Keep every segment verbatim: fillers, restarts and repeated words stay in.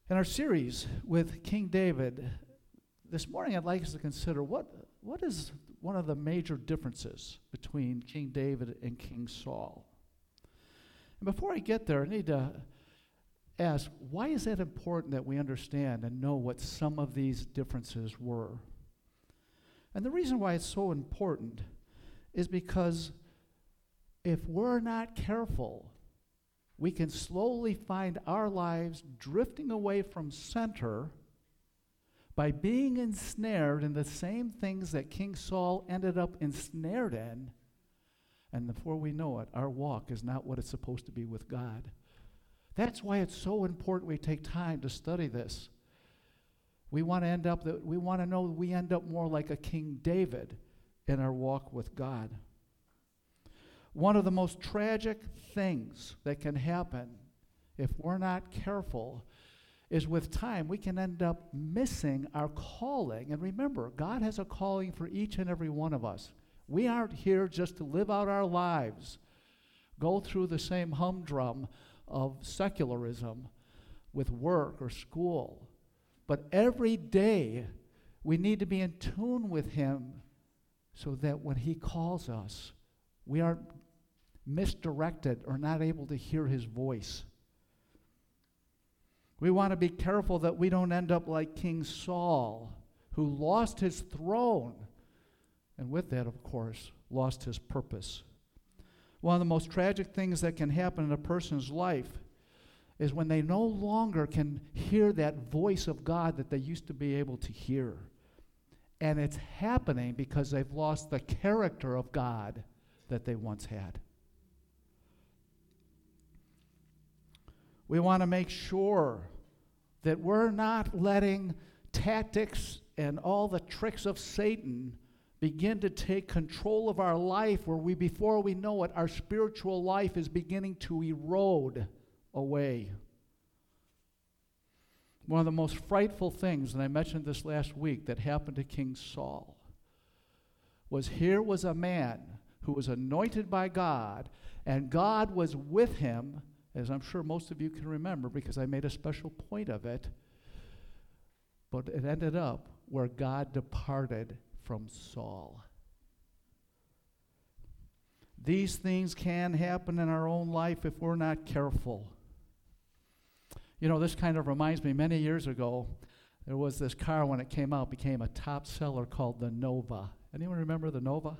In our series with King David, this morning I'd like us to consider what, what is one of the major differences between King David and King Saul. And before I get there, I need to ask, why is that important that we understand and know what some of these differences were? And the reason why it's so important is because if we're not careful, we can slowly find our lives drifting away from center by being ensnared in the same things that King Saul ended up ensnared in. And before we know it, our walk is not what it's supposed to be with God. That's why it's so important we take time to study this. We want to end up that we want to know that we end up more like a King David in our walk with God. One of the most tragic things that can happen if we're not careful is with time we can end up missing our calling. And remember, God has a calling for each and every one of us. We aren't here just to live out our lives, go through the same humdrum of secularism with work or school. But every day we need to be in tune with Him so that when He calls us, we aren't misdirected or not able to hear His voice. We want to be careful that we don't end up like King Saul, who lost his throne, and with that, of course, lost his purpose. One of the most tragic things that can happen in a person's life is when they no longer can hear that voice of God that they used to be able to hear. And it's happening because they've lost the character of God that they once had. We want to make sure that we're not letting tactics and all the tricks of Satan begin to take control of our life, where we, before we know it, our spiritual life is beginning to erode away. One of the most frightful things, and I mentioned this last week, that happened to King Saul was here was a man who was anointed by God, and God was with him, as I'm sure most of you can remember because I made a special point of it. But it ended up where God departed from Saul. These things can happen in our own life if we're not careful. You know, this kind of reminds me, many years ago, there was this car when it came out, became a top seller called the Nova. Anyone remember the Nova?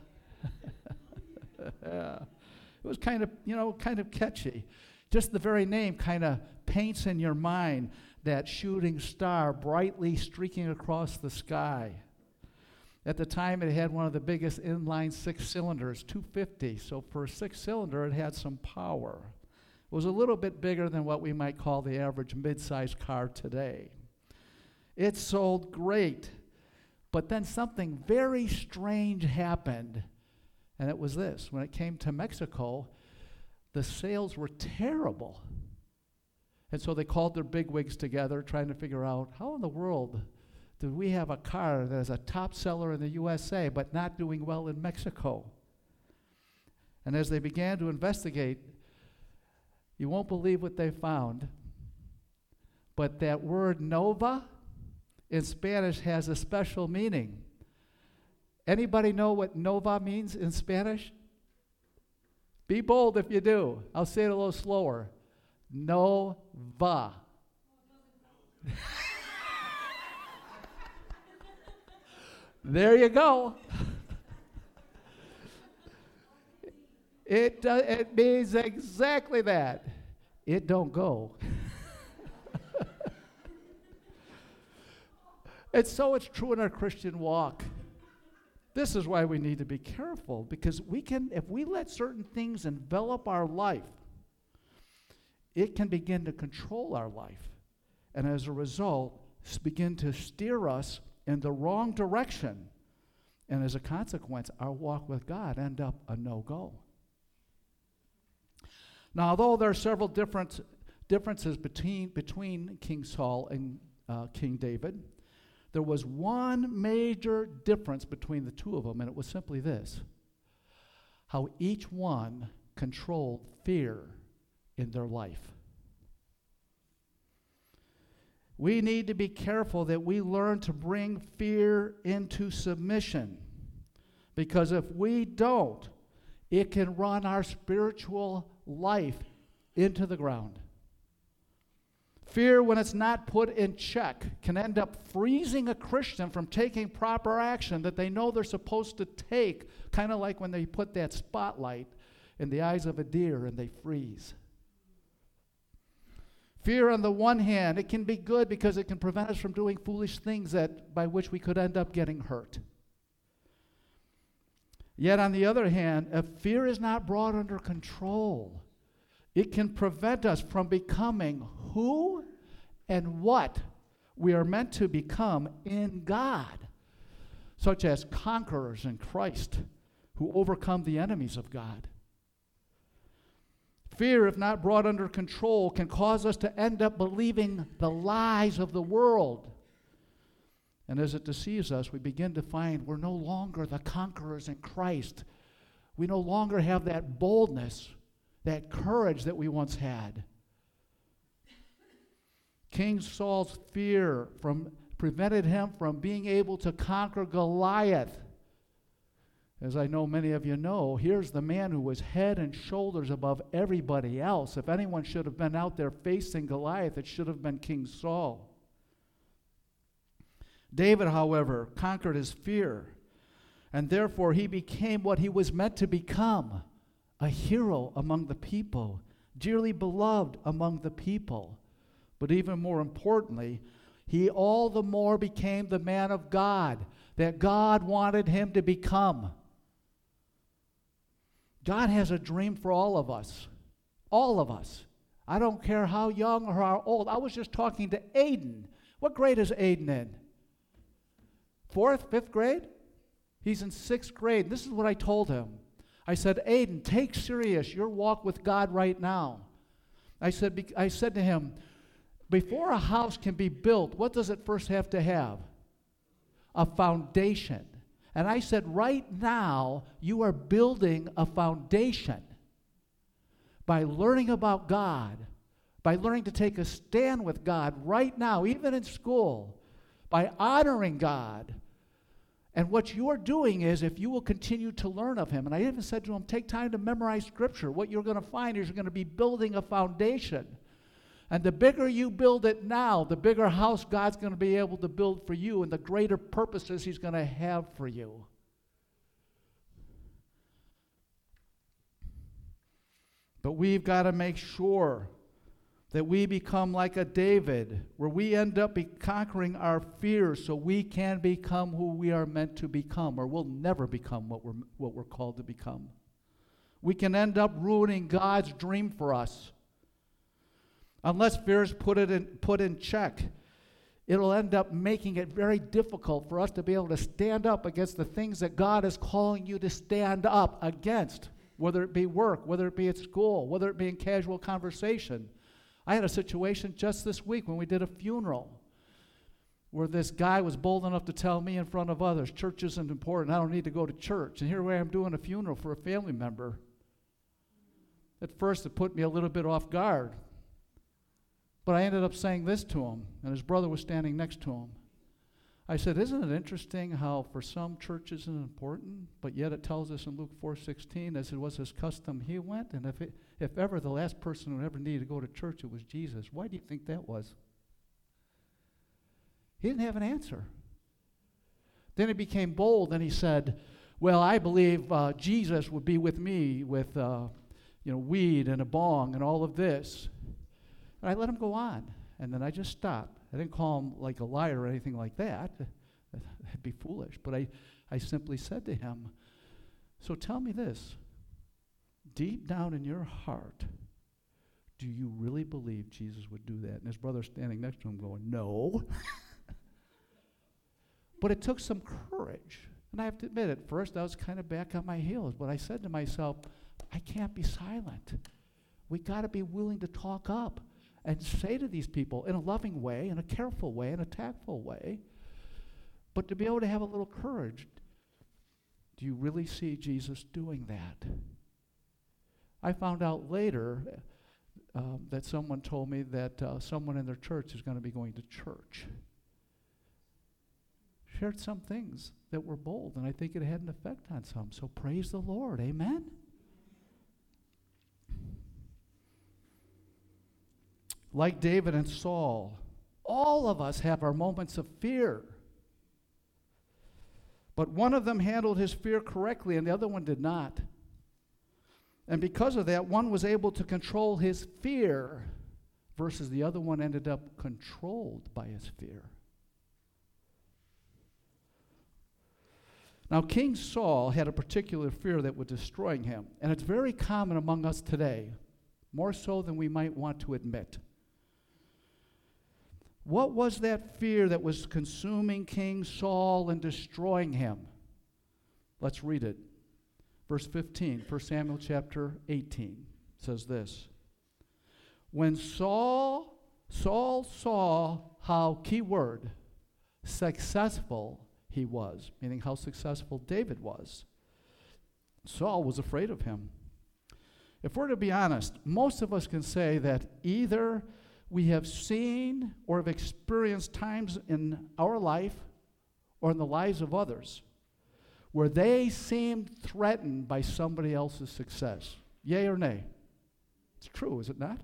Yeah. It was kind of, you know, kind of catchy. Just the very name kind of paints in your mind that shooting star brightly streaking across the sky. At the time, it had one of the biggest inline six cylinders, two fifty. So for a six cylinder, it had some power. It was a little bit bigger than what we might call the average mid-sized car today. It sold great. But then something very strange happened. And it was this. When it came to Mexico, the sales were terrible. And so they called their bigwigs together, trying to figure out, how in the world do we have a car that is a top seller in the U S A but not doing well in Mexico? And as they began to investigate, you won't believe what they found, but that word Nova in Spanish has a special meaning. Anybody know what Nova means in Spanish? Be bold if you do. I'll say it a little slower. Nova. There you go. It, uh, it means exactly that. It don't go. And so it's true in our Christian walk. This is why we need to be careful, because we can, if we let certain things envelop our life, it can begin to control our life. And as a result, begin to steer us in the wrong direction. And as a consequence, our walk with God end up a no-go. Now, although there are several different differences between, between King Saul and uh, King David, there was one major difference between the two of them, and it was simply this: how each one controlled fear in their life. We need to be careful that we learn to bring fear into submission. Because if we don't, it can run our spiritual life into the ground. Fear, when it's not put in check, can end up freezing a Christian from taking proper action that they know they're supposed to take, kind of like when they put that spotlight in the eyes of a deer and they freeze. Fear, on the one hand, it can be good because it can prevent us from doing foolish things that by which we could end up getting hurt. Yet, on the other hand, if fear is not brought under control, it can prevent us from becoming who and what we are meant to become in God, such as conquerors in Christ who overcome the enemies of God. Fear, if not brought under control, can cause us to end up believing the lies of the world. And as it deceives us, we begin to find we're no longer the conquerors in Christ. We no longer have that boldness, that courage that we once had. King Saul's fear from, prevented him from being able to conquer Goliath. As I know many of you know, here's the man who was head and shoulders above everybody else. If anyone should have been out there facing Goliath, it should have been King Saul. David, however, conquered his fear, and therefore he became what he was meant to become, a hero among the people, dearly beloved among the people. But even more importantly, he all the more became the man of God that God wanted him to become. God has a dream for all of us. All of us. I don't care how young or how old. I was just talking to Aiden. What grade is Aiden in? Fourth, fifth grade? He's in sixth grade. This is what I told him. I said, Aiden, take serious your walk with God right now. I said, I said to him, before a house can be built, what does it first have to have? A foundation. And I said, right now, you are building a foundation by learning about God, by learning to take a stand with God right now, even in school, by honoring God. And what you are doing is, if you will continue to learn of Him, and I even said to him, take time to memorize Scripture. What you're going to find is you're going to be building a foundation. And the bigger you build it now, the bigger house God's going to be able to build for you and the greater purposes He's going to have for you. But we've got to make sure that we become like a David, where we end up be conquering our fears so we can become who we are meant to become, or we'll never become what we're, what we're called to become. We can end up ruining God's dream for us. Unless fear is put, it in, put in check, it'll end up making it very difficult for us to be able to stand up against the things that God is calling you to stand up against, whether it be work, whether it be at school, whether it be in casual conversation. I had a situation just this week when we did a funeral where this guy was bold enough to tell me in front of others, church isn't important, I don't need to go to church. And here I am doing a funeral for a family member. At first it put me a little bit off guard. But I ended up saying this to him, and his brother was standing next to him. I said, isn't it interesting how for some churches it's important, but yet it tells us in Luke four sixteen, as it was his custom, he went, and if, it, if ever the last person who ever needed to go to church, it was Jesus. Why do you think that was? He didn't have an answer. Then he became bold, and he said, well, I believe uh, Jesus would be with me with uh, you know, weed and a bong and all of this. And I let him go on, and then I just stopped. I didn't call him like a liar or anything like that. That'd be foolish. But I, I simply said to him, so tell me this. Deep down in your heart, do you really believe Jesus would do that? And his brother standing next to him going, no. But it took some courage. And I have to admit, at first I was kind of back on my heels. But I said to myself, I can't be silent. We got to be willing to talk up and say to these people in a loving way, in a careful way, in a tactful way, but to be able to have a little courage. Do you really see Jesus doing that? I found out later, um, that someone told me that uh, someone in their church is going to be going to church. Shared some things that were bold, and I think it had an effect on some. So praise the Lord. Amen? Like David and Saul, all of us have our moments of fear. But one of them handled his fear correctly, and the other one did not. And because of that, one was able to control his fear, versus the other one ended up controlled by his fear. Now, King Saul had a particular fear that was destroying him, and it's very common among us today, more so than we might want to admit. What was that fear that was consuming King Saul and destroying him? Let's read it. Verse fifteen, First Samuel chapter eighteen says this. When Saul, Saul saw how, key word, successful he was, meaning how successful David was, Saul was afraid of him. If we're to be honest, most of us can say that either we have seen or have experienced times in our life or in the lives of others where they seemed threatened by somebody else's success. Yay or nay? It's true, is it not?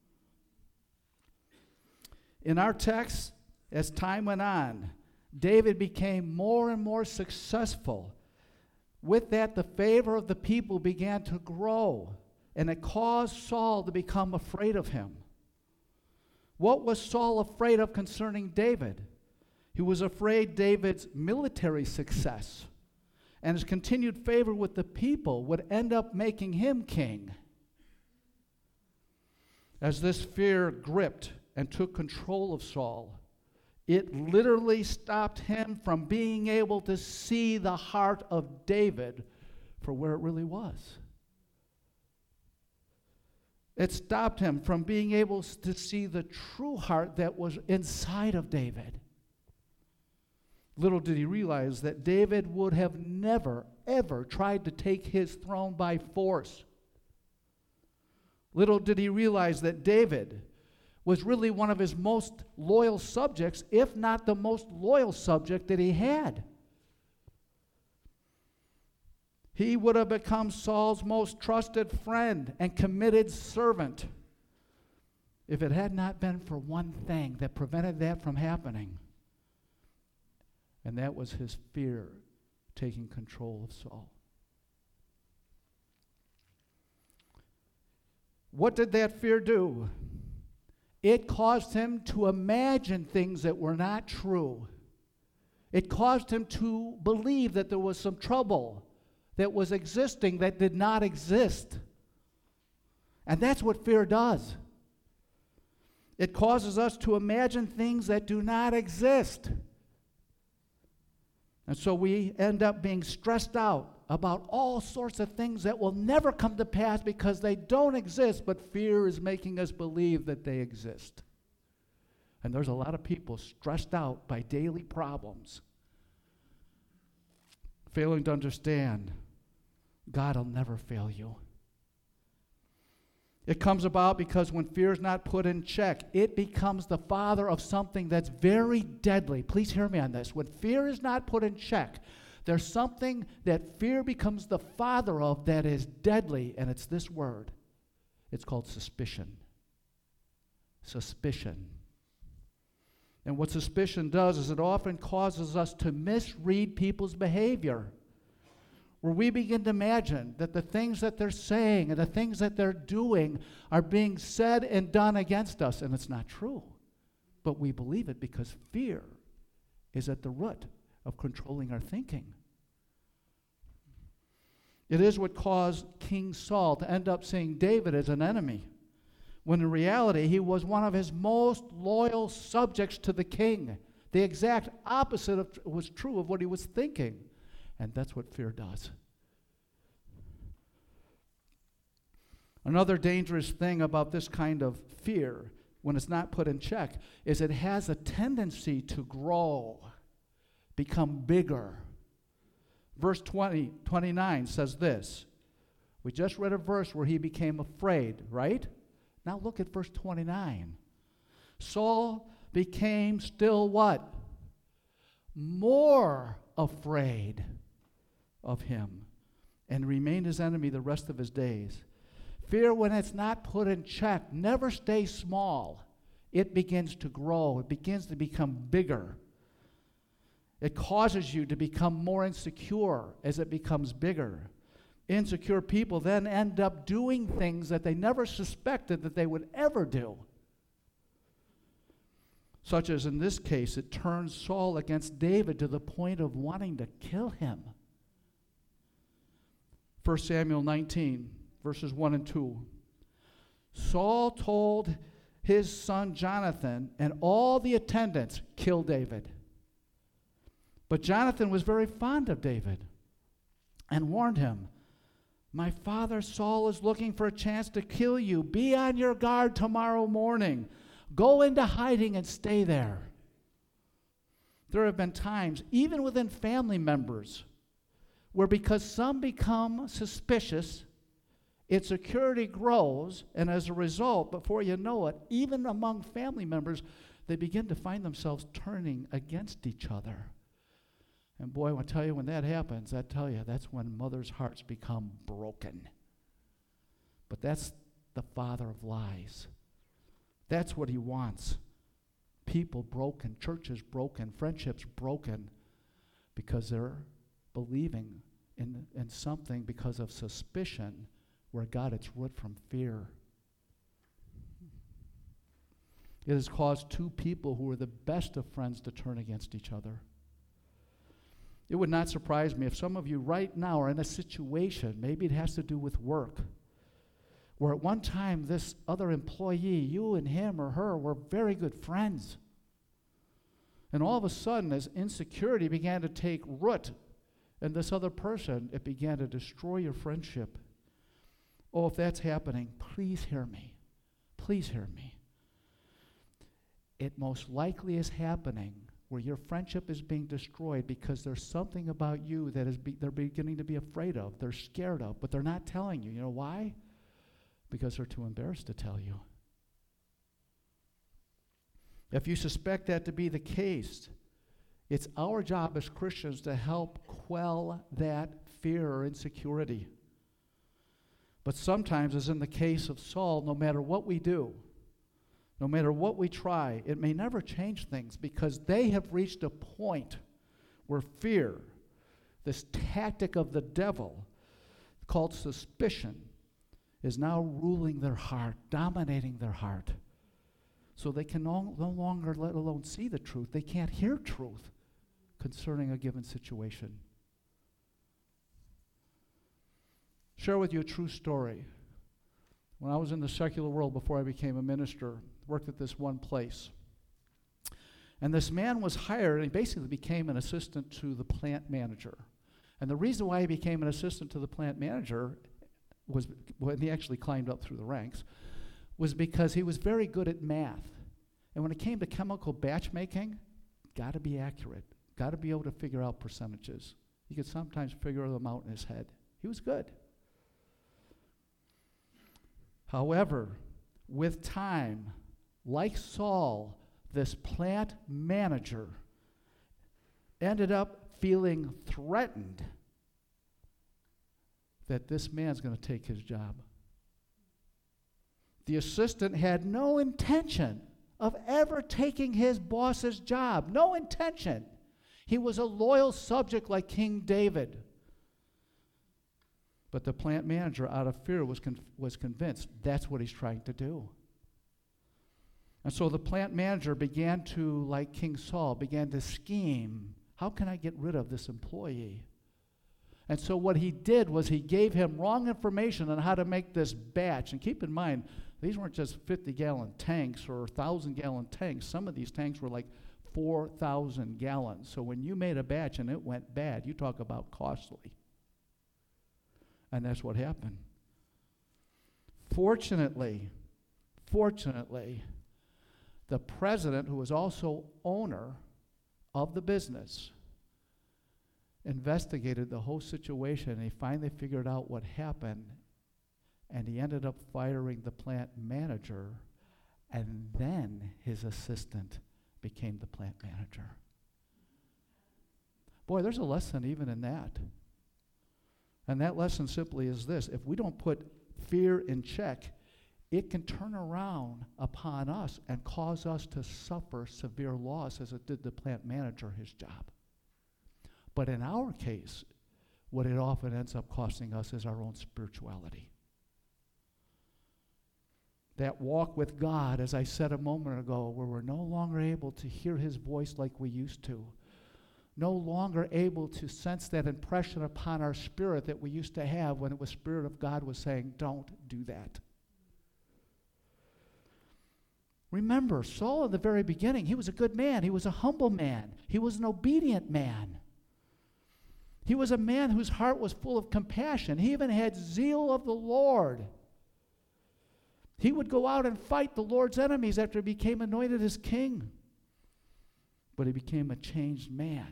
In our text, as time went on, David became more and more successful. With that, the favor of the people began to grow, and it caused Saul to become afraid of him. What was Saul afraid of concerning David? He was afraid David's military success and his continued favor with the people would end up making him king. As this fear gripped and took control of Saul, it literally stopped him from being able to see the heart of David for where it really was. It stopped him from being able to see the true heart that was inside of David. Little did he realize that David would have never, ever tried to take his throne by force. Little did he realize that David was really one of his most loyal subjects, if not the most loyal subject that he had. He would have become Saul's most trusted friend and committed servant if it had not been for one thing that prevented that from happening. And that was his fear taking control of Saul. What did that fear do? It caused him to imagine things that were not true. It caused him to believe that there was some trouble that was existing that did not exist. And that's what fear does. It causes us to imagine things that do not exist. And so we end up being stressed out about all sorts of things that will never come to pass because they don't exist, but fear is making us believe that they exist. And there's a lot of people stressed out by daily problems, failing to understand God will never fail you. It comes about because when fear is not put in check, it becomes the father of something that's very deadly. Please hear me on this. When fear is not put in check, there's something that fear becomes the father of that is deadly, and it's this word. It's called suspicion. Suspicion. And what suspicion does is it often causes us to misread people's behavior, where we begin to imagine that the things that they're saying and the things that they're doing are being said and done against us, and it's not true. But we believe it because fear is at the root of controlling our thinking. It is what caused King Saul to end up seeing David as an enemy, when in reality he was one of his most loyal subjects to the king. The exact opposite of, was true of what he was thinking. And that's what fear does. Another dangerous thing about this kind of fear, when it's not put in check, is it has a tendency to grow, become bigger. Verse twenty, twenty-nine says this. We just read a verse where he became afraid, right? Now look at verse twenty-nine. Saul became still what? More afraid of him, and remained his enemy the rest of his days. Fear, when it's not put in check, never stays small. It begins to grow. It begins to become bigger. It causes you to become more insecure as it becomes bigger. Insecure people then end up doing things that they never suspected that they would ever do. Such as in this case, it turns Saul against David to the point of wanting to kill him. First Samuel nineteen, verses one and two. Saul told his son Jonathan and all the attendants, kill David. But Jonathan was very fond of David and warned him, my father Saul is looking for a chance to kill you. Be on your guard tomorrow morning. Go into hiding and stay there. There have been times, even within family members, where because some become suspicious, insecurity grows, and as a result, before you know it, even among family members, they begin to find themselves turning against each other. And boy, I want to tell you, when that happens, I tell you, that's when mothers' hearts become broken. But that's the father of lies. That's what he wants. People broken, churches broken, friendships broken, because they're believing in, in something because of suspicion where God its root from fear. It has caused two people who were the best of friends to turn against each other. It would not surprise me if some of you right now are in a situation, maybe it has to do with work, where at one time this other employee, you and him or her, were very good friends. And all of a sudden, as insecurity began to take root in this other person, it began to destroy your friendship. Oh, if that's happening, please hear me. Please hear me. It most likely is happening where your friendship is being destroyed because there's something about you that is be, they're beginning to be afraid of, they're scared of, but they're not telling you. You know why? Because they're too embarrassed to tell you. If you suspect that to be the case, it's our job as Christians to help quell that fear or insecurity. But sometimes, as in the case of Saul, no matter what we do, no matter what we try, it may never change things because they have reached a point where fear, this tactic of the devil called suspicion, is now ruling their heart, dominating their heart. So they can no, no longer, let alone see the truth, they can't hear truth concerning a given situation. Share with you a true story. When I was in the secular world before I became a minister, worked at this one place. And this man was hired, and he basically became an assistant to the plant manager. And the reason why he became an assistant to the plant manager was, when he actually climbed up through the ranks, was because he was very good at math. And when it came to chemical batch making, got to be accurate, got to be able to figure out percentages. He could sometimes figure them out in his head. He was good. However, with time, like Saul, this plant manager ended up feeling threatened that this man's going to take his job. The assistant had no intention of ever taking his boss's job. No intention. He was a loyal subject like King David. But the plant manager, out of fear, was con- was convinced that's what he's trying to do. And so the plant manager began to, like King Saul, began to scheme, how can I get rid of this employee? And so what he did was he gave him wrong information on how to make this batch. And keep in mind, these weren't just fifty-gallon tanks or one thousand-gallon tanks. Some of these tanks were like four thousand gallons. So when you made a batch and it went bad, you talk about costly. And that's what happened. Fortunately, fortunately, the president, who was also owner of the business, investigated the whole situation, and he finally figured out what happened. and he ended up firing the plant manager, and then his assistant became the plant manager. Boy, there's a lesson even in that. And that lesson simply is this: if we don't put fear in check, it can turn around upon us and cause us to suffer severe loss as it did the plant manager his job. But in our case, what it often ends up costing us is our own spirituality. That walk with God, as I said a moment ago, where we're no longer able to hear his voice like we used to, no longer able to sense that impression upon our spirit that we used to have when it was Spirit of God was saying, don't do that. Remember, Saul in the very beginning, he was a good man. He was a humble man. He was an obedient man. He was a man whose heart was full of compassion. He even had zeal of the Lord. He would go out and fight the Lord's enemies after he became anointed as king. But he became a changed man.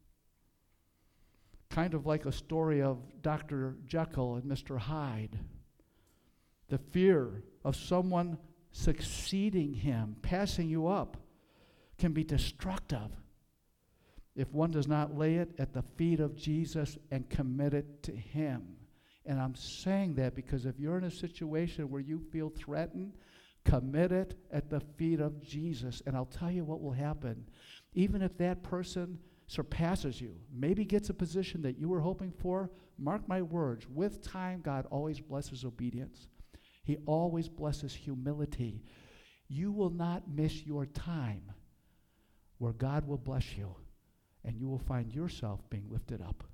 Kind of like a story of Doctor Jekyll and Mister Hyde. The fear of someone succeeding him, passing you up, can be destructive if one does not lay it at the feet of Jesus and commit it to him. And I'm saying that because if you're in a situation where you feel threatened, commit it at the feet of Jesus. And I'll tell you what will happen. Even if that person surpasses you, maybe gets a position that you were hoping for, mark my words, with time, God always blesses obedience. He always blesses humility. You will not miss your time where God will bless you, and you will find yourself being lifted up.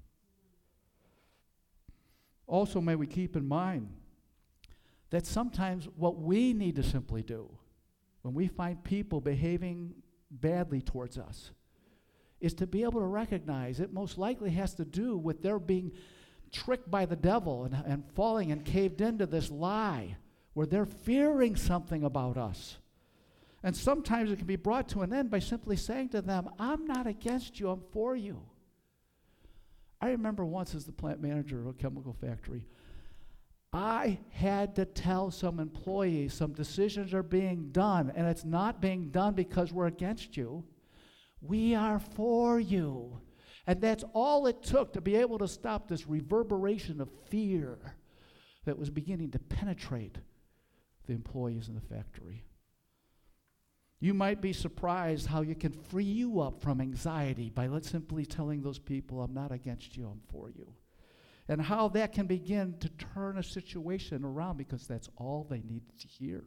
Also, may we keep in mind that sometimes what we need to simply do when we find people behaving badly towards us is to be able to recognize it most likely has to do with their being tricked by the devil and, and falling and caved into this lie where they're fearing something about us. And sometimes it can be brought to an end by simply saying to them, I'm not against you, I'm for you. I remember once as the plant manager of a chemical factory, I had to tell some employees some decisions are being done, and it's not being done because we're against you. We are for you. And that's all it took to be able to stop this reverberation of fear that was beginning to penetrate the employees in the factory. You might be surprised how you can free you up from anxiety by let's simply telling those people, I'm not against you, I'm for you. And how that can begin to turn a situation around because that's all they need to hear.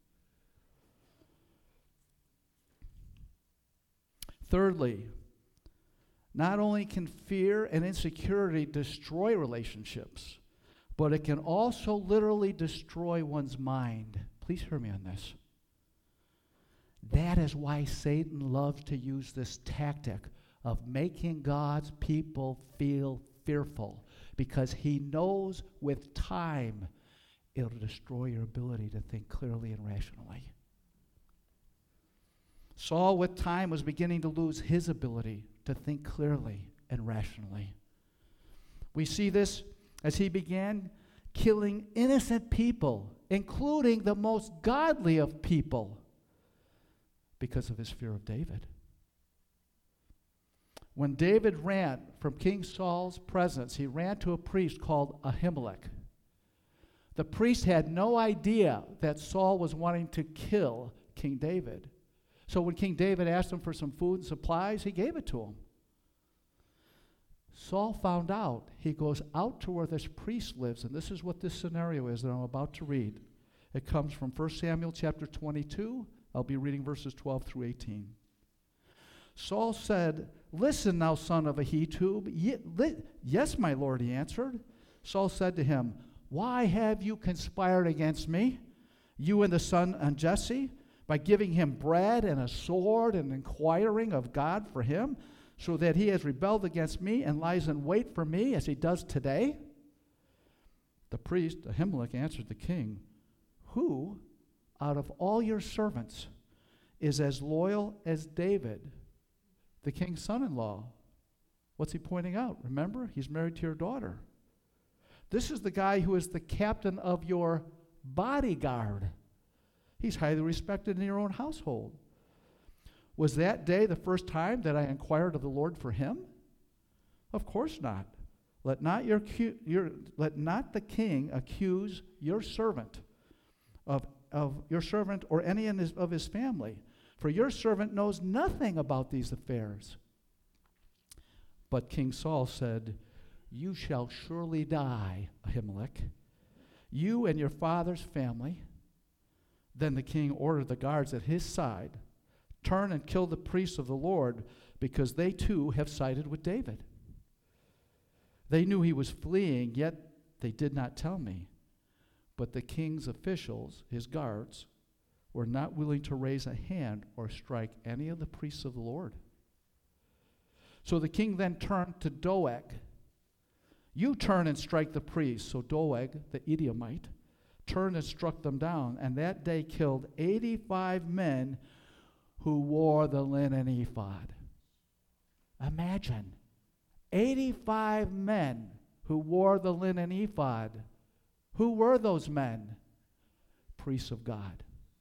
Thirdly, not only can fear and insecurity destroy relationships, but it can also literally destroy one's mind. Please hear me on this. That is why Satan loves to use this tactic of making God's people feel fearful, because he knows with time it'll destroy your ability to think clearly and rationally. Saul, with time, was beginning to lose his ability to think clearly and rationally. We see this as he began killing innocent people, including the most godly of people, because of his fear of David. When David ran from King Saul's presence, he ran to a priest called Ahimelech. The priest had no idea that Saul was wanting to kill King David. So when King David asked him for some food and supplies, he gave it to him. Saul found out. He goes out to where this priest lives, and this is what this scenario is that I'm about to read. It comes from First Samuel chapter twenty-two. I'll be reading verses twelve through eighteen. Saul said, Listen now, son of Ahitub. Ye- li- yes, my lord, he answered. Saul said to him, Why have you conspired against me, you and the son of Jesse, by giving him bread and a sword and inquiring of God for him, so that he has rebelled against me and lies in wait for me as he does today? The priest, Ahimelech, answered the king, Who out of all your servants is as loyal as David, the king's son-in-law? What's he pointing out? Remember, he's married to your daughter. This is the guy who is the captain of your bodyguard. He's highly respected in your own household. Was that day the first time that I inquired of the Lord for him? Of course not. Let not your, your let not the king accuse your servant of, of your servant or any in his, of his family, for your servant knows nothing about these affairs. But King Saul said, you shall surely die, Ahimelech, you and your father's family. Then the king ordered the guards at his side, turn and kill the priests of the Lord, because they too have sided with David. They knew he was fleeing, yet they did not tell me. But the king's officials, his guards, were not willing to raise a hand or strike any of the priests of the Lord. So the king then turned to Doeg. You turn and strike the priests. So Doeg, the Edomite, turned and struck them down, and that day killed eighty-five men who wore the linen ephod. Imagine, eighty-five men who wore the linen ephod. Who were those men? Priests of God.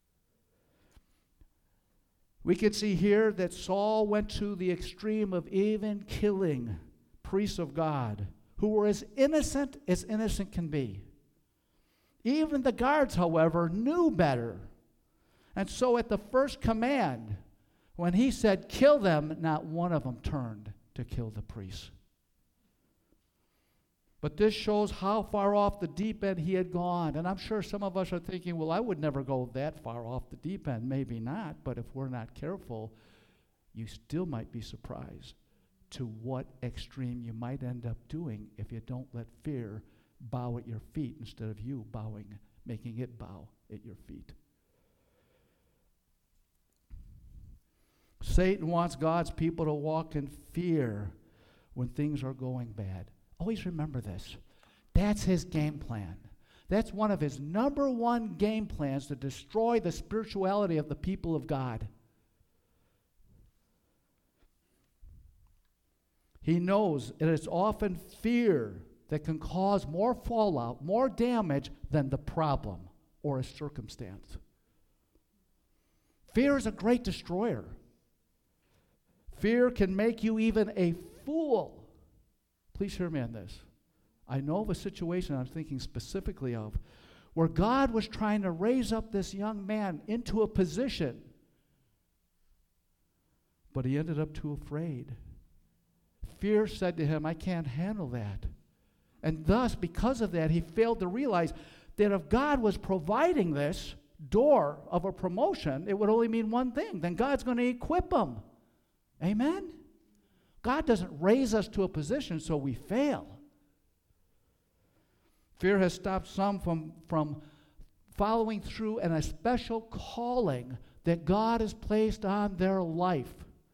We can see here that Saul went to the extreme of even killing priests of God who were as innocent as innocent can be. Even the guards, however, knew better. And so at the first command, when he said, kill them, not one of them turned to kill the priests. But this shows how far off the deep end he had gone. And I'm sure some of us are thinking, well, I would never go that far off the deep end. Maybe not, but if we're not careful, you still might be surprised to what extreme you might end up doing if you don't let fear bow at your feet instead of you bowing, making it bow at your feet. Satan wants God's people to walk in fear when things are going bad. Always remember this. That's his game plan. That's one of his number one game plans, to destroy the spirituality of the people of God. He knows it is often fear that can cause more fallout, more damage than the problem or a circumstance. Fear is a great destroyer. Fear can make you even a fool. Please hear me on this. I know of a situation I'm thinking specifically of where God was trying to raise up this young man into a position, but he ended up too afraid. Fear said to him, I can't handle that. And thus, because of that, he failed to realize that if God was providing this door of a promotion, it would only mean one thing. Then God's going to equip him. Amen? God doesn't raise us to a position so we fail. Fear has stopped some from, from following through in a special calling that God has placed on their life.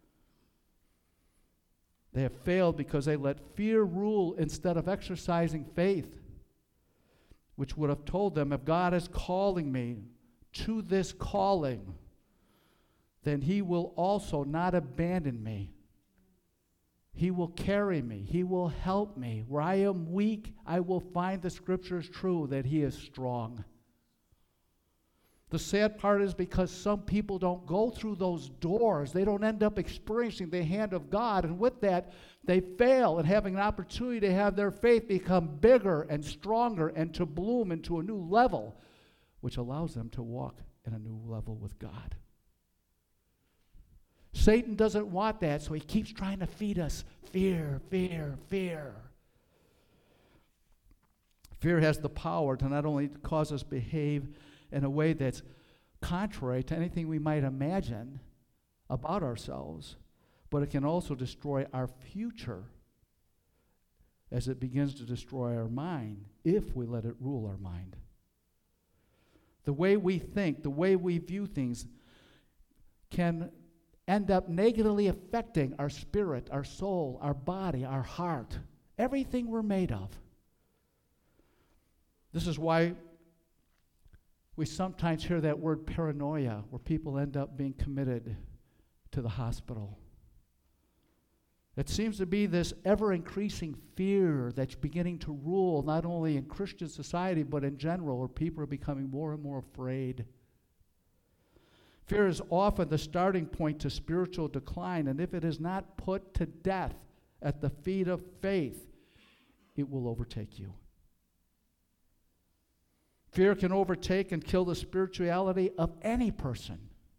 They have failed because they let fear rule instead of exercising faith, which would have told them, if God is calling me to this calling, then he will also not abandon me. He will carry me. He will help me. Where I am weak, I will find the scriptures true that he is strong. The sad part is because some people don't go through those doors. They don't end up experiencing the hand of God. And with that, they fail in having an opportunity to have their faith become bigger and stronger and to bloom into a new level, which allows them to walk in a new level with God. Satan doesn't want that, so he keeps trying to feed us fear, fear, fear. Fear has the power to not only cause us to behave in a way that's contrary to anything we might imagine about ourselves, but it can also destroy our future as it begins to destroy our mind if we let it rule our mind. The way we think, the way we view things can end up negatively affecting our spirit, our soul, our body, our heart, everything we're made of. This is why we sometimes hear that word paranoia, where people end up being committed to the hospital. It seems to be this ever-increasing fear that's beginning to rule not only in Christian society but in general, where people are becoming more and more afraid. Fear is often the starting point to spiritual decline, and if it is not put to death at the feet of faith, it will overtake you. Fear can overtake and kill the spirituality of any person.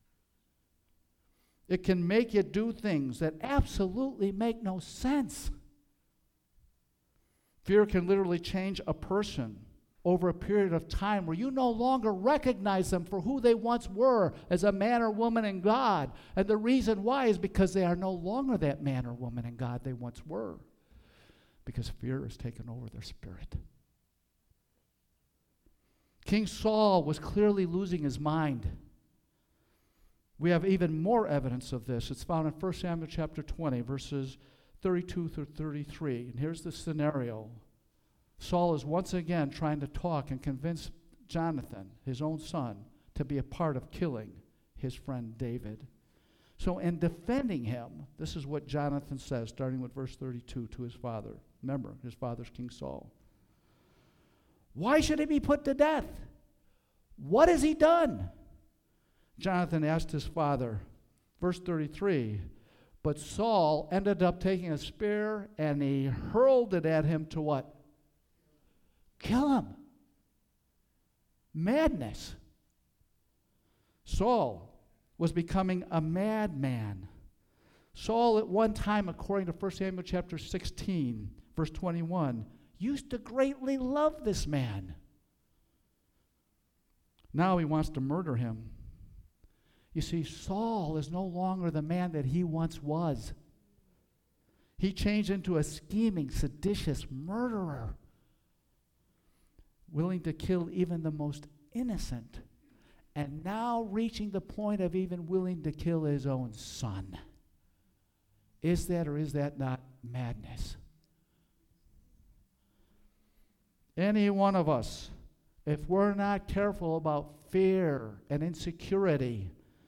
It can make you do things that absolutely make no sense. Fear can literally change a person over a period of time where you no longer recognize them for who they once were as a man or woman in God. And the reason why is because they are no longer that man or woman in God they once were. Because fear has taken over their spirit. King Saul was clearly losing his mind. We have even more evidence of this. It's found in First Samuel chapter twenty, verses thirty-two through thirty-three. And here's the scenario. Saul is once again trying to talk and convince Jonathan, his own son, to be a part of killing his friend David. So in defending him, this is what Jonathan says, starting with verse thirty-two, to his father. Remember, his father's King Saul. Why should he be put to death? What has he done? Jonathan asked his father, verse thirty-three, but Saul ended up taking a spear and he hurled it at him to what? Kill him. Madness. Saul was becoming a madman. Saul at one time, according to First Samuel chapter sixteen, verse twenty-one, used to greatly love this man. Now he wants to murder him. You see, Saul is no longer the man that he once was. He changed into a scheming, seditious murderer, willing to kill even the most innocent, and now reaching the point of even willing to kill his own son. Is that or is that not madness? Any one of us, if we're not careful about fear and insecurity,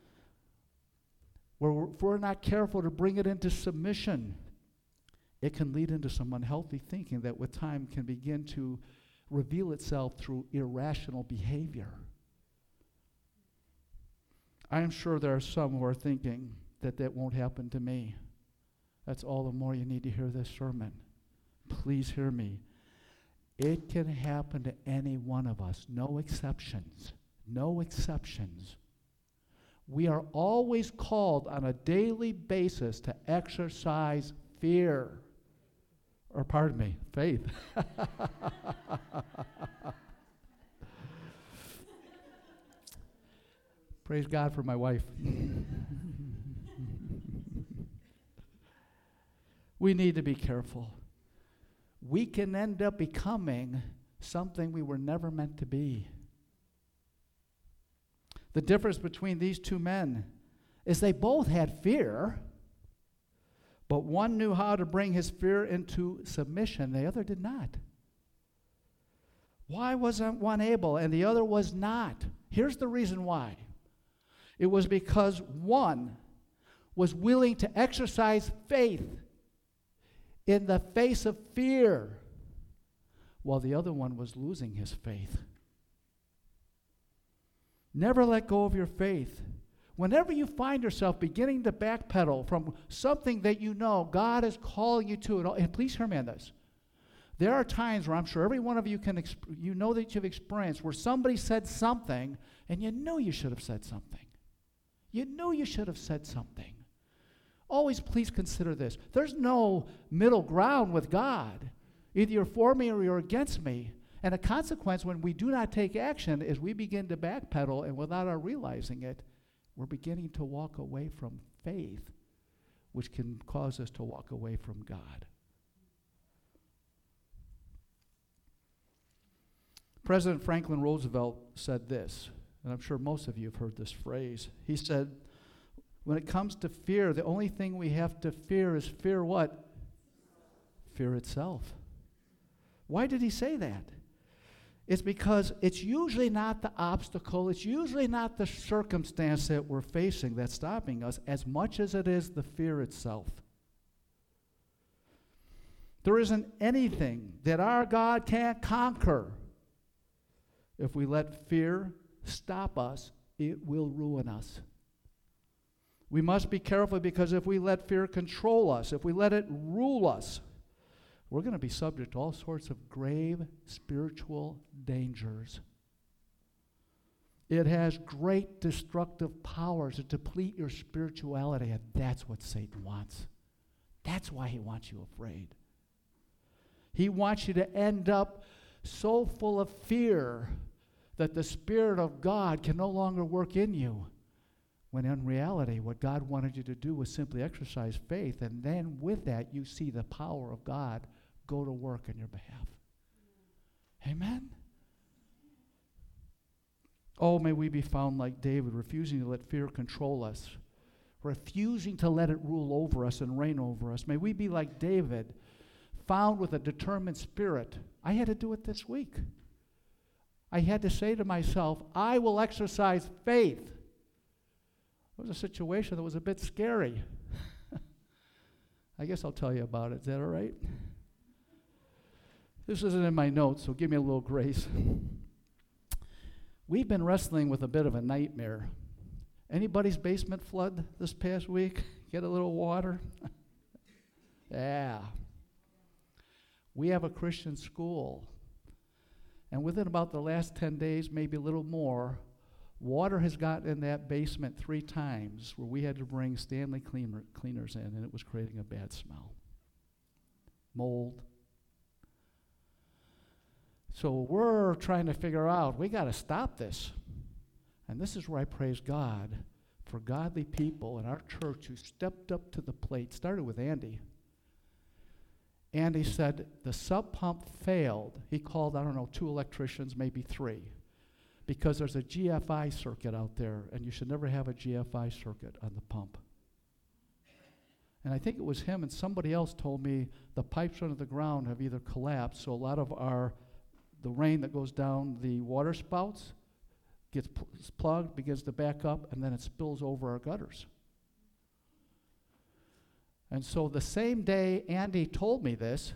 where if we're not careful to bring it into submission, it can lead into some unhealthy thinking that with time can begin to reveal itself through irrational behavior. I am sure there are some who are thinking that that won't happen to me. That's all the more you need to hear this sermon. Please hear me. It can happen to any one of us, no exceptions, no exceptions. We are always called on a daily basis to exercise fear, or pardon me, faith. Praise God for my wife. We need to be careful. We can end up becoming something we were never meant to be. The difference between these two men is they both had fear, but one knew how to bring his fear into submission, the other did not. Why wasn't one able and the other was not? Here's the reason why. It was because one was willing to exercise faith in the face of fear, while the other one was losing his faith. Never let go of your faith. Whenever you find yourself beginning to backpedal from something that you know God is calling you to, and please hear me on this. There are times where I'm sure every one of you can, exp- you know that you've experienced where somebody said something and you knew you should have said something. You knew you should have said something. Always please consider this. There's no middle ground with God. Either you're for me or you're against me. And a consequence when we do not take action is we begin to backpedal, and without our realizing it, we're beginning to walk away from faith, which can cause us to walk away from God. President Franklin Roosevelt said this, and I'm sure most of you have heard this phrase. He said, when it comes to fear, the only thing we have to fear is fear what? Fear itself. Why did he say that? It's because it's usually not the obstacle, it's usually not the circumstance that we're facing that's stopping us as much as it is the fear itself. There isn't anything that our God can't conquer. If we let fear stop us, it will ruin us. We must be careful, because if we let fear control us, if we let it rule us, we're going to be subject to all sorts of grave spiritual dangers. It has great destructive powers to deplete your spirituality, and that's what Satan wants. That's why he wants you afraid. He wants you to end up so full of fear that the Spirit of God can no longer work in you, when in reality what God wanted you to do was simply exercise faith, and then with that you see the power of God go to work on your behalf. Amen? Oh, may we be found like David, refusing to let fear control us, refusing to let it rule over us and reign over us. May we be like David, found with a determined spirit. I had to do it this week. I had to say to myself, I will exercise faith. It was a situation that was a bit scary. I guess I'll tell you about it. Is that all right? This isn't in my notes, so give me a little grace. We've been wrestling with a bit of a nightmare. Anybody's basement flood this past week? Get a little water? Yeah. We have a Christian school. And within about the last ten days, maybe a little more, water has gotten in that basement three times where we had to bring Stanley cleaner, cleaners in, and it was creating a bad smell. Mold. So we're trying to figure out, we got to stop this. And this is where I praise God for godly people in our church who stepped up to the plate. Started with Andy. Andy said the sub pump failed. He called, I don't know, two electricians, maybe three, because there's a G F I circuit out there, and you should never have a G F I circuit on the pump. And I think it was him and somebody else told me the pipes under the ground have either collapsed, so a lot of our, the rain that goes down the water spouts gets pl- plugged, begins to back up, and then it spills over our gutters. And so the same day Andy told me this,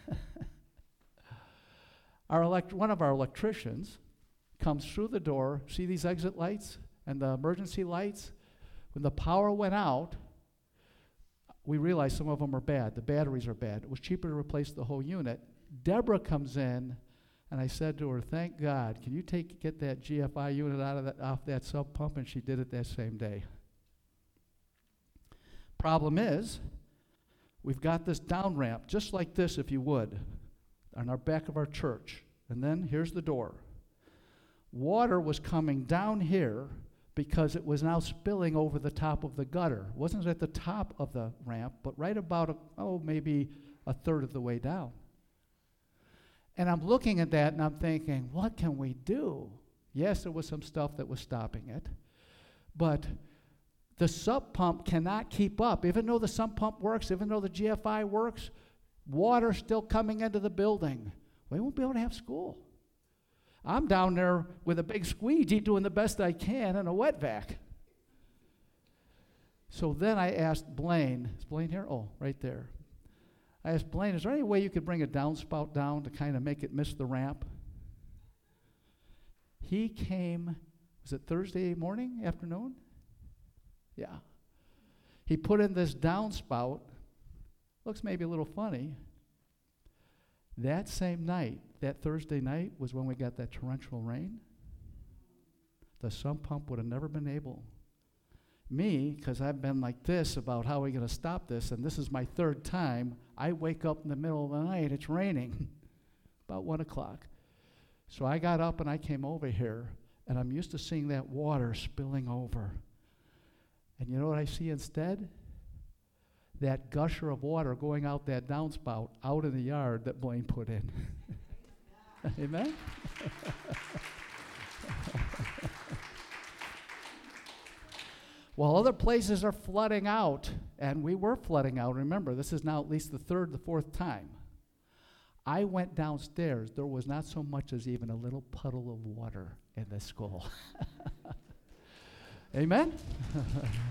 our elect- one of our electricians comes through the door, see these exit lights and the emergency lights? When the power went out, we realized some of them are bad. The batteries are bad. It was cheaper to replace the whole unit. Deborah comes in, and I said to her, thank God, can you take get that G F I unit out of that, off that sub pump? And she did it that same day. Problem is, we've got this down ramp, just like this, if you would, on our back of our church. And then here's the door. Water was coming down here because it was now spilling over the top of the gutter. It wasn't at the top of the ramp, but right about, a, oh, maybe a third of the way down. And I'm looking at that and I'm thinking, what can we do? Yes, there was some stuff that was stopping it, but the sub pump cannot keep up. Even though the sub pump works, even though the G F I works, water's still coming into the building. We won't be able to have school. I'm down there with a big squeegee doing the best I can in a wet vac. So then I asked Blaine, is Blaine here? Oh, right there. I asked Blaine, is there any way you could bring a downspout down to kind of make it miss the ramp? He came, was it Thursday morning, afternoon? Yeah. He put in this downspout. Looks maybe a little funny. That same night, that Thursday night, was when we got that torrential rain. The sump pump would have never been able. Me, because I've been like this about how are we going to stop this, and this is my third time, I wake up in the middle of the night, it's raining, about one o'clock. So I got up and I came over here, and I'm used to seeing that water spilling over. And you know what I see instead? That gusher of water going out that downspout out in the yard that Blaine put in. Amen? While other places are flooding out, and we were flooding out, remember, this is now at least the third, the fourth time. I went downstairs, there was not so much as even a little puddle of water in the school. Amen?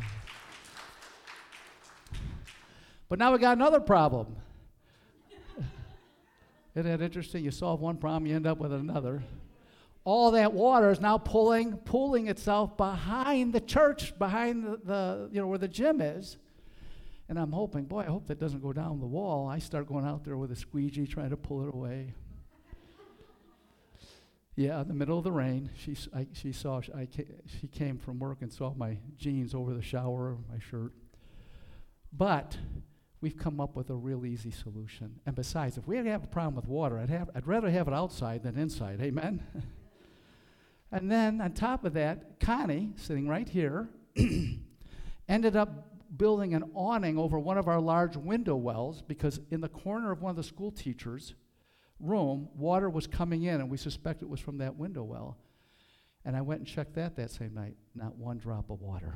But now we got another problem. Isn't that interesting? You solve one problem, you end up with another. All that water is now pulling, pulling itself behind the church, behind the, the, you know, where the gym is. And I'm hoping, boy, I hope that doesn't go down the wall. I start going out there with a squeegee trying to pull it away. Yeah, in the middle of the rain, she, I, she saw, I, she came from work and saw my jeans over the shower, my shirt. But we've come up with a real easy solution. And besides, if we had to have a problem with water, I'd, have, I'd rather have it outside than inside. Amen? And then on top of that, Connie, sitting right here, ended up building an awning over one of our large window wells because in the corner of one of the school teachers' room, water was coming in, and we suspect it was from that window well. And I went and checked that that same night. Not one drop of water.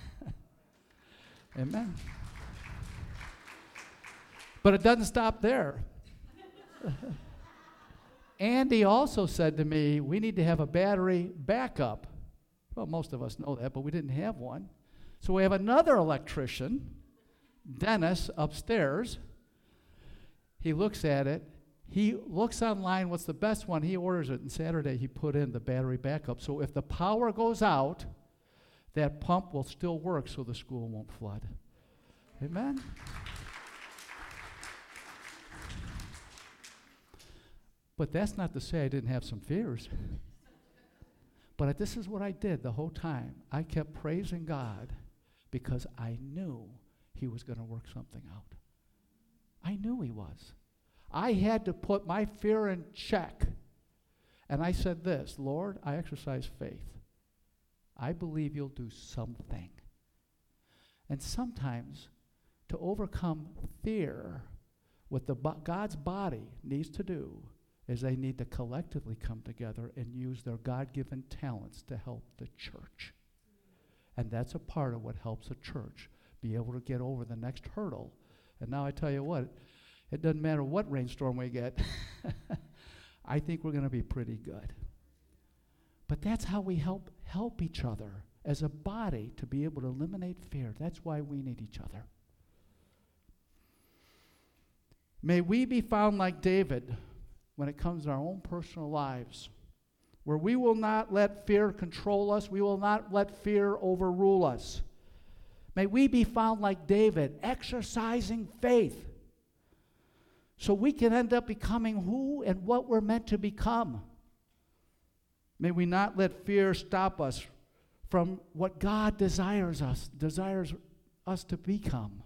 Amen. But it doesn't stop there. Andy also said to me, we need to have a battery backup. Well, most of us know that, but we didn't have one. So we have another electrician, Dennis, upstairs. He looks at it. He looks online, what's the best one? He orders it, and Saturday he put in the battery backup. So if the power goes out, that pump will still work so the school won't flood. Amen? But that's not to say I didn't have some fears. But this is what I did the whole time. I kept praising God because I knew he was going to work something out. I knew he was. I had to put my fear in check. And I said this, Lord, I exercise faith. I believe you'll do something. And sometimes to overcome fear, what the bo- God's body needs to do is they need to collectively come together and use their God-given talents to help the church. And that's a part of what helps a church be able to get over the next hurdle. And now I tell you what, it doesn't matter what rainstorm we get. I think we're going to be pretty good. But that's how we help help each other as a body to be able to eliminate fear. That's why we need each other. May we be found like David when it comes to our own personal lives, where we will not let fear control us. We will not let fear overrule us. May we be found like David, exercising faith, so we can end up becoming who and what we're meant to become. May we not let fear stop us from what God desires us, desires us to become.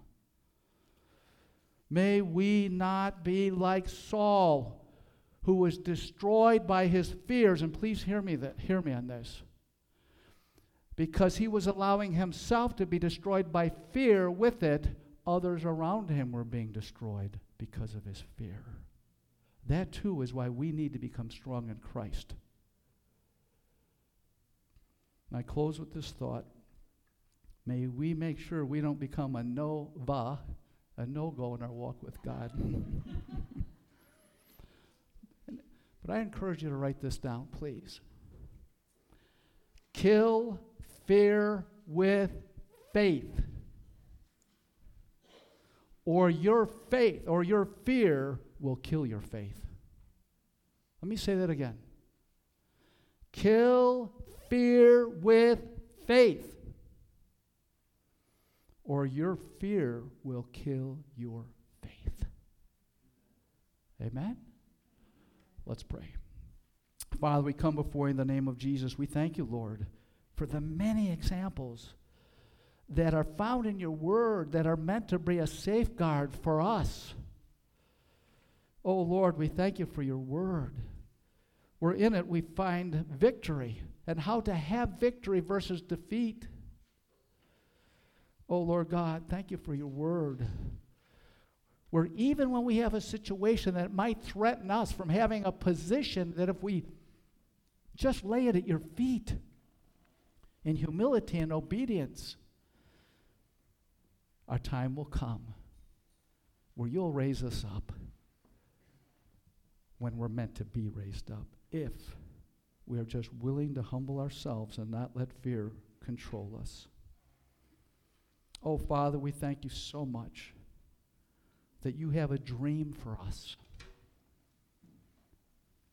May we not be like Saul, who was destroyed by his fears, and please hear me that hear me on this. Because he was allowing himself to be destroyed by fear, with it, others around him were being destroyed because of his fear. That too is why we need to become strong in Christ. And I close with this thought. May we make sure we don't become a no-va, a no-go in our walk with God. But I encourage you to write this down, please. Kill fear with faith, or your faith, or your fear will kill your faith. Let me say that again. Kill fear with faith, or your fear will kill your faith. Amen? Let's pray. Father, we come before you in the name of Jesus. We thank you, Lord, for the many examples that are found in your word that are meant to be a safeguard for us. Oh, Lord, we thank you for your word. Where in it we find victory and how to have victory versus defeat. Oh, Lord God, thank you for your word. Where even when we have a situation that might threaten us from having a position, that if we just lay it at your feet in humility and obedience, our time will come where you'll raise us up when we're meant to be raised up, if we are just willing to humble ourselves and not let fear control us. Oh, Father, we thank you so much that you have a dream for us.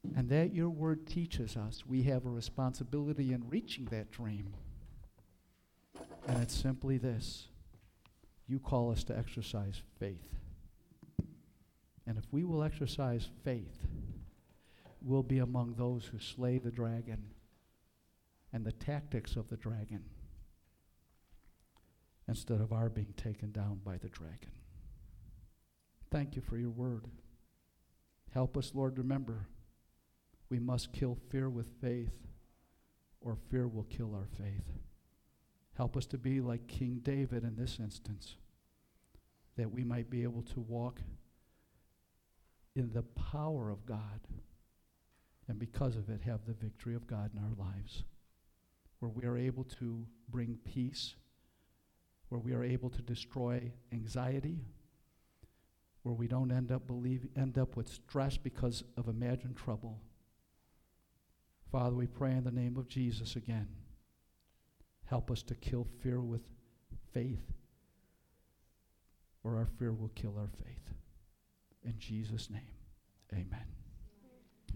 And that your word teaches us we have a responsibility in reaching that dream. And it's simply this: you call us to exercise faith. And if we will exercise faith, we'll be among those who slay the dragon and the tactics of the dragon, instead of our being taken down by the dragon. Thank you for your word. Help us, Lord, remember we must kill fear with faith, or fear will kill our faith. Help us to be like King David in this instance, that we might be able to walk in the power of God, and because of it have the victory of God in our lives, where we are able to bring peace, where we are able to destroy anxiety, where we don't end up believe, end up with stress because of imagined trouble. Father, we pray in the name of Jesus again. Help us to kill fear with faith, or our fear will kill our faith. In Jesus' name, amen.